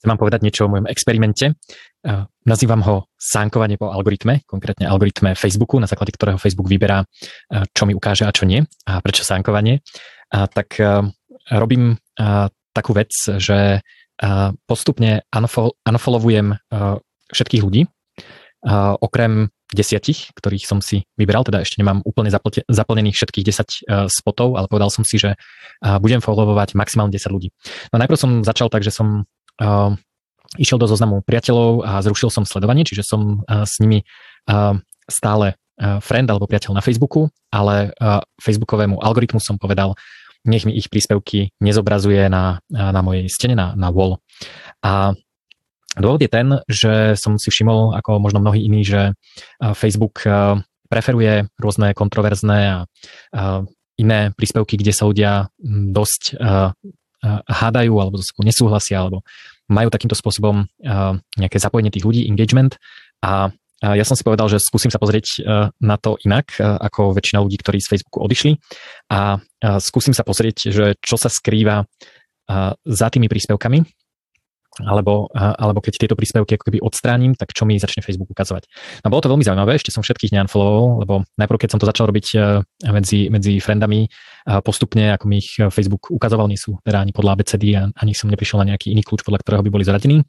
chcem vám povedať niečo o mojom experimente. Nazývam ho sánkovanie po algoritme, konkrétne algoritme Facebooku, na základe ktorého Facebook vyberá, čo mi ukáže a čo nie. A prečo sánkovanie? Tak robím takú vec, že postupne unfollowujem všetkých ľudí, okrem 10, ktorých som si vybral, teda ešte nemám úplne zaplnených všetkých 10 spotov, ale povedal som si, že budem followovať maximálne 10 ľudí. No najprv som začal tak, že som išiel do zoznamu priateľov a zrušil som sledovanie, čiže som s nimi stále friend alebo priateľ na Facebooku, ale Facebookovému algoritmu som povedal, nech mi ich príspevky nezobrazuje na mojej stene, na wall. A dôvod je ten, že som si všimol, ako možno mnohí iní, že Facebook preferuje rôzne kontroverzné a iné príspevky, kde sa ľudia dosť hádajú alebo nesúhlasia, alebo majú takýmto spôsobom nejaké zapojenie tých ľudí, engagement. A ja som si povedal, že skúsim sa pozrieť na to inak, ako väčšina ľudí, ktorí z Facebooku odišli. A skúsim sa pozrieť, že čo sa skrýva za tými príspevkami, alebo keď tieto príspevky ako keby odstránim, tak čo mi začne Facebook ukazovať. No bolo to veľmi zaujímavé, ešte som všetkých neunfollowoval, lebo najprv, keď som to začal robiť medzi friendami, postupne, ako mi ich Facebook ukazoval, nie sú teda ani podľa ABCD, ani som neprišiel na nejaký iný kľúč, podľa ktorého by boli zaradení.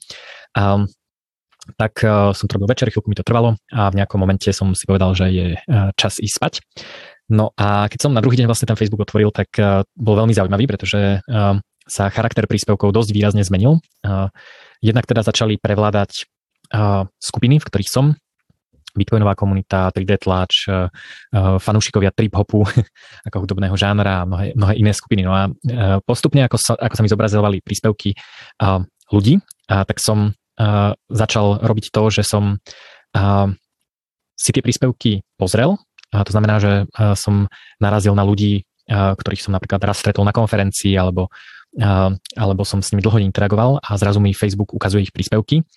Tak som to robil večer, chvíľku mi to trvalo a v nejakom momente som si povedal, že je čas ísť spať. No a keď som na druhý deň vlastne ten Facebook otvoril, tak bol veľmi zaujímavý, pretože sa charakter príspevkov dosť výrazne zmenil. Jednak teda začali prevládať skupiny, v ktorých som, Bitcoinová komunita, 3D tlač, fanúšikovia trip-hopu ako hudobného žánra a mnohé iné skupiny. No a postupne, ako sa mi zobrazovali príspevky ľudí, tak som začal robiť to, že som si tie príspevky pozrel. To znamená, že som narazil na ľudí, ktorých som napríklad raz stretol na konferencii, alebo som s nimi dlho interagoval a zrazu mi Facebook ukazuje ich príspevky.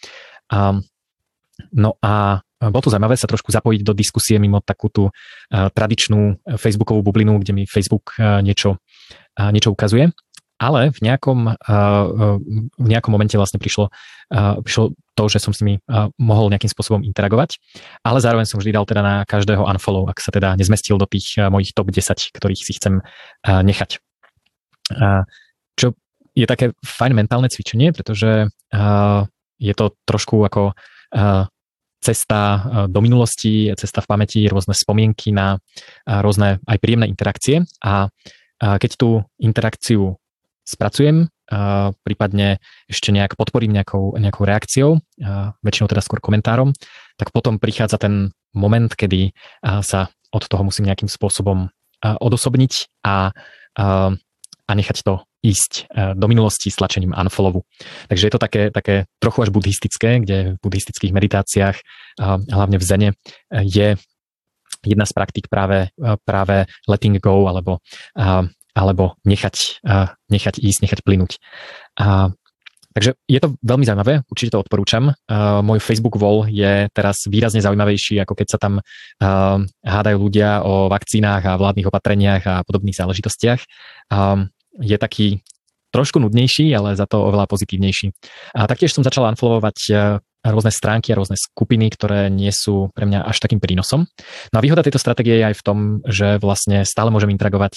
No a bolo to zaujímavé sa trošku zapojiť do diskusie mimo takú tú tradičnú Facebookovú bublinu, kde mi Facebook niečo ukazuje. Ale v nejakom momente vlastne prišlo to, že som s nimi mohol nejakým spôsobom interagovať, ale zároveň som vždy dal teda na každého unfollow, ak sa teda nezmestil do tých mojich top 10, ktorých si chcem nechať. Čo je také fajn mentálne cvičenie, pretože je to trošku ako cesta do minulosti, cesta v pamäti, rôzne spomienky na rôzne aj príjemné interakcie a keď tú interakciu spracujem, prípadne ešte nejak podporím nejakou reakciou, väčšinou teda skôr komentárom, tak potom prichádza ten moment, kedy sa od toho musím nejakým spôsobom odosobniť a nechať to ísť do minulosti s tlačením unfollowu. Takže je to také trochu až buddhistické, kde v buddhistických meditáciách, hlavne v zene, je jedna z praktík práve letting go, alebo nechať ísť, nechať plynúť. Takže je to veľmi zaujímavé, určite to odporúčam. Môj Facebook wall je teraz výrazne zaujímavejší, ako keď sa tam hádajú ľudia o vakcínach a vládnych opatreniach a podobných záležitostiach. Je taký trošku nudnejší, ale za to oveľa pozitívnejší. A taktiež som začal unfollowovať rôzne stránky a rôzne skupiny, ktoré nie sú pre mňa až takým prínosom. No a výhoda tejto stratégie je aj v tom, že vlastne stále môžem interagovať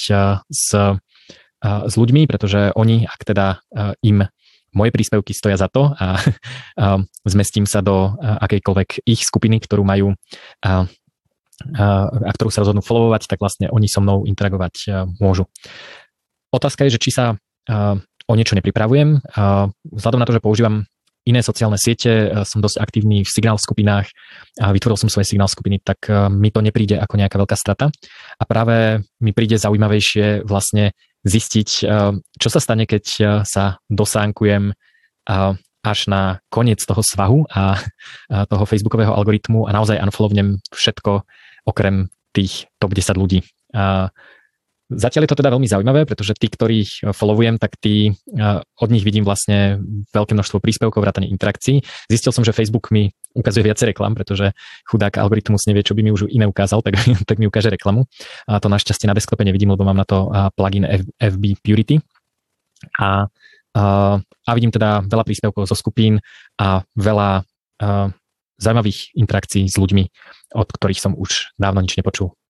s ľuďmi, pretože oni, ak teda im moje príspevky stoja za to a zmestím sa do akejkoľvek ich skupiny, ktorú majú a ktorú sa rozhodnú followovať, tak vlastne oni so mnou interagovať môžu. Otázka je, že či sa o niečo nepripravujem. Vzhľadom na to, že používam iné sociálne siete, som dosť aktívny v signál skupinách a vytvoril som svoje signál skupiny, tak mi to nepríde ako nejaká veľká strata. A práve mi príde zaujímavejšie vlastne zistiť, čo sa stane, keď sa dosánkujem až na koniec toho svahu a toho Facebookového algoritmu a naozaj unfollownem všetko okrem tých top 10 ľudí. Zatiaľ je to teda veľmi zaujímavé, pretože tí, ktorých followujem, tak od nich vidím vlastne veľké množstvo príspevkov, vrátane interakcií. Zistil som, že Facebook mi ukazuje viacej reklam, pretože chudák algoritmus nevie, čo by mi už iné ukázal, tak mi ukáže reklamu. A to našťastie na desktope nevidím, lebo mám na to plugin FB Purity. A a vidím teda veľa príspevkov zo skupín a veľa zaujímavých interakcií s ľuďmi, od ktorých som už dávno nič nepočul.